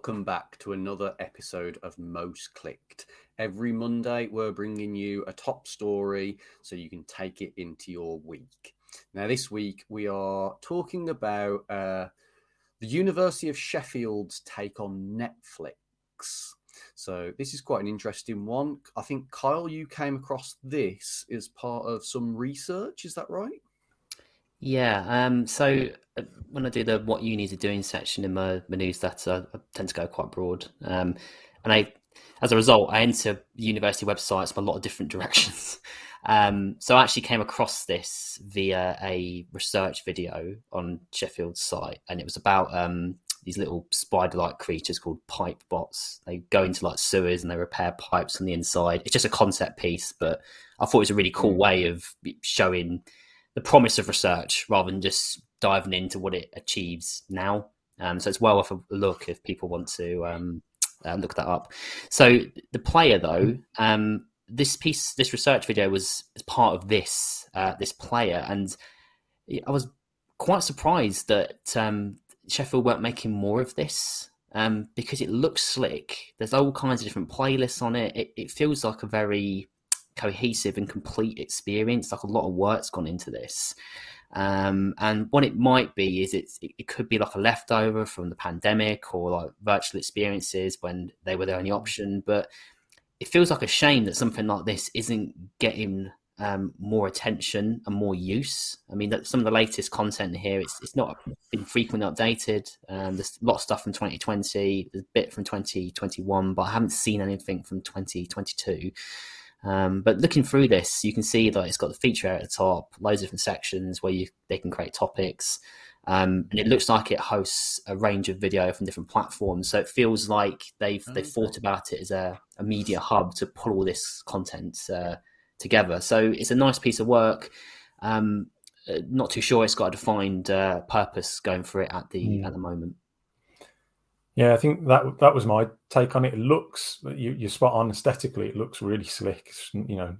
welcome back to another episode of Most Clicked. Every Monday, we're bringing you a top story so you can take it into your week. Now, this week, we are talking about the University of Sheffield's take on Netflix. So this is quite an interesting one. I think, Kyle, you came across this as part of some research. Is that right? Yeah, so when I do the what uni are doing section in my newsletter, I tend to go quite broad. And as a result, I enter university websites from a lot of different directions. So I actually came across this via a research video on Sheffield's site, and it was about these little spider-like creatures called pipe bots. They go into like sewers and they repair pipes on the inside. It's just a concept piece, but I thought it was a really cool way of showing the promise of research rather than just diving into what it achieves now. So it's well worth a look if people want to look that up. So the player, though, this research video was as part of this player, and I was quite surprised that Sheffield weren't making more of this because it looks slick. There's all kinds of different playlists on it. It feels like a very cohesive and complete experience. Like a lot of work's gone into this, and what it might be is it could be like a leftover from the pandemic or like virtual experiences when they were the only option. But it feels like a shame that something like this isn't getting more attention and more use. I mean, some of the latest content here, it's not been frequently updated. There's a lot of stuff from 2020, there's a bit from 2021, but I haven't seen anything from 2022. But looking through this, you can see that it's got the feature area at the top, loads of different sections where they can create topics. And it looks like it hosts a range of video from different platforms. So it feels like they've thought about it as a media hub to pull all this content together. So it's a nice piece of work. Not too sure it's got a defined purpose going for it at the moment. Yeah, I think that was my take on it. It looks, you're spot on aesthetically. It looks really slick. It's,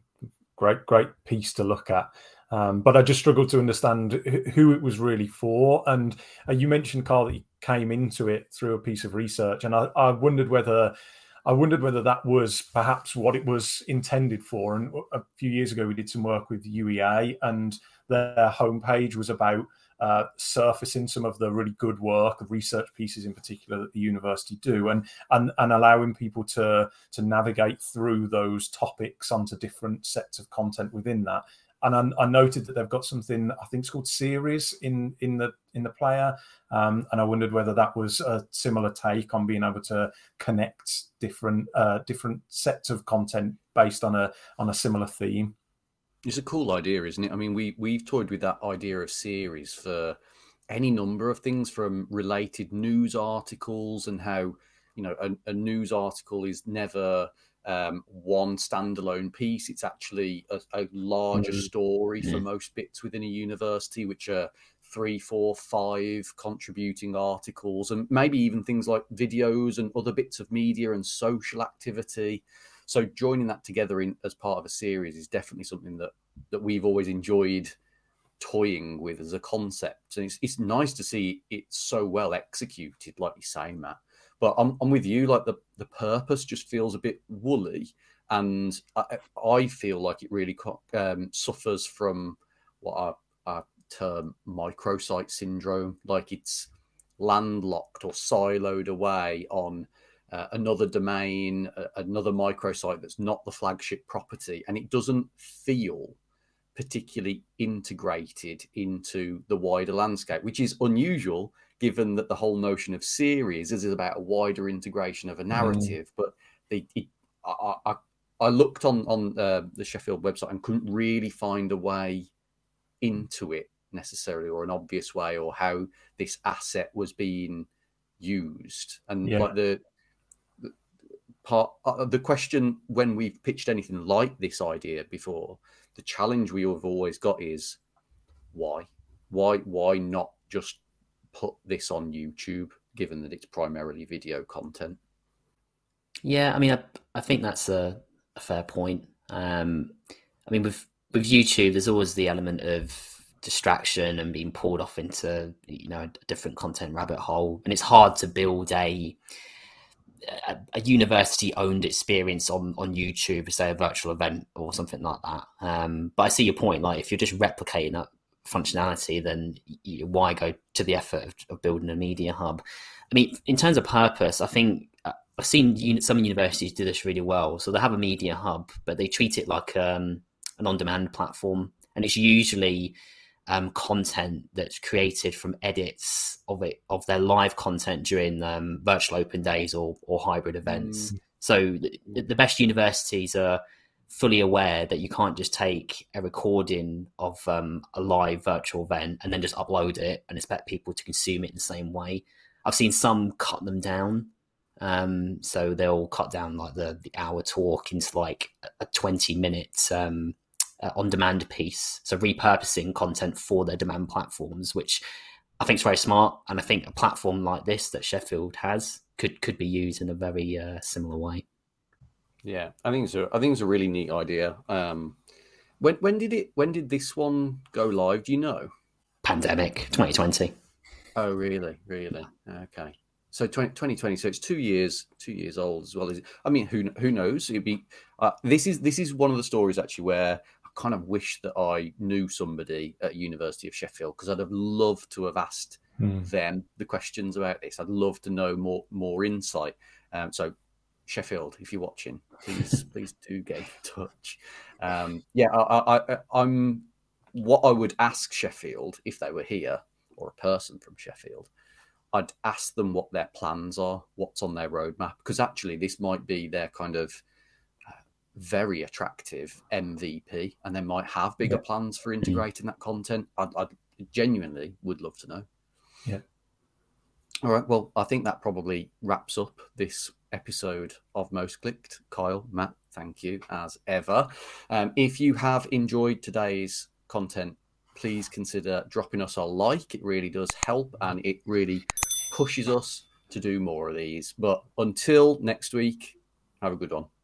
great piece to look at. But I just struggled to understand who it was really for. And you mentioned, Carl, that you came into it through a piece of research, and I wondered whether that was perhaps what it was intended for. And a few years ago, we did some work with UEA, and their homepage was about surfacing some of the really good work of research pieces in particular that the university do, and allowing people to navigate through those topics onto different sets of content within that. And I noted that they've got something, I think it's called series in the player, and I wondered whether that was a similar take on being able to connect different sets of content based on a similar theme. It's a cool idea, isn't it? I mean, we've toyed with that idea of series for any number of things, from related news articles and how, a news article is never one standalone piece. It's actually a larger story for most bits within a university, which are 3, 4, 5 contributing articles, and maybe even things like videos and other bits of media and social activity. So joining that together as part of a series is definitely something that we've always enjoyed toying with as a concept. And it's nice to see it so well executed, like you say, Matt. But I'm with you, like the purpose just feels a bit woolly. And I feel like it really suffers from what I term microsite syndrome. Like it's landlocked or siloed away on another domain, another microsite that's not the flagship property, and it doesn't feel particularly integrated into the wider landscape, which is unusual given that the whole notion of series is about a wider integration of a narrative. But I looked on the Sheffield website and couldn't really find a way into it necessarily, or an obvious way, or how this asset was being used. And like the question when we've pitched anything like this idea before, the challenge we have always got is why not just put this on YouTube, given that it's primarily video content? Yeah, I mean, I think that's a fair point. I mean, with YouTube, there's always the element of distraction and being pulled off into a different content rabbit hole, and it's hard to build a a university-owned experience on YouTube, say a virtual event or something like that. But I see your point. Like, if you're just replicating that functionality, then why go to the effort of building a media hub? I mean, in terms of purpose, I think I've seen some universities do this really well. So they have a media hub, but they treat it like an on-demand platform, and it's usually content that's created from edits of their live content during virtual open days or hybrid events. So the best universities are fully aware that you can't just take a recording of a live virtual event and then just upload it and expect people to consume it in the same way. I've seen some cut them down. So they'll cut down like the hour talk into like a 20-minute on-demand piece. So repurposing content for their demand platforms, which I think is very smart. And I think a platform like this that Sheffield has could be used in a very similar way. Yeah, I think it's a really neat idea. When did this one go live? Do you know? Pandemic 2020. Oh, really? Okay. So 2020. So it's 2 years old as well. I mean, who knows? It'd be. This is one of the stories actually where I kind of wish that I knew somebody at University of Sheffield, because I'd have loved to have asked them the questions about this. I'd love to know more insight. So Sheffield, if you're watching, please do get in touch. I'm. What I would ask Sheffield if they were here, or a person from Sheffield, I'd ask them what their plans are, what's on their roadmap, because actually this might be their kind of very attractive MVP, and they might have bigger plans for integrating that content. I genuinely would love to know. Yeah. All right. Well, I think that probably wraps up this episode of Most Clicked. Kyle, Matt, thank you as ever. If you have enjoyed today's content, please consider dropping us a like. It really does help, and it really pushes us to do more of these. But until next week, have a good one.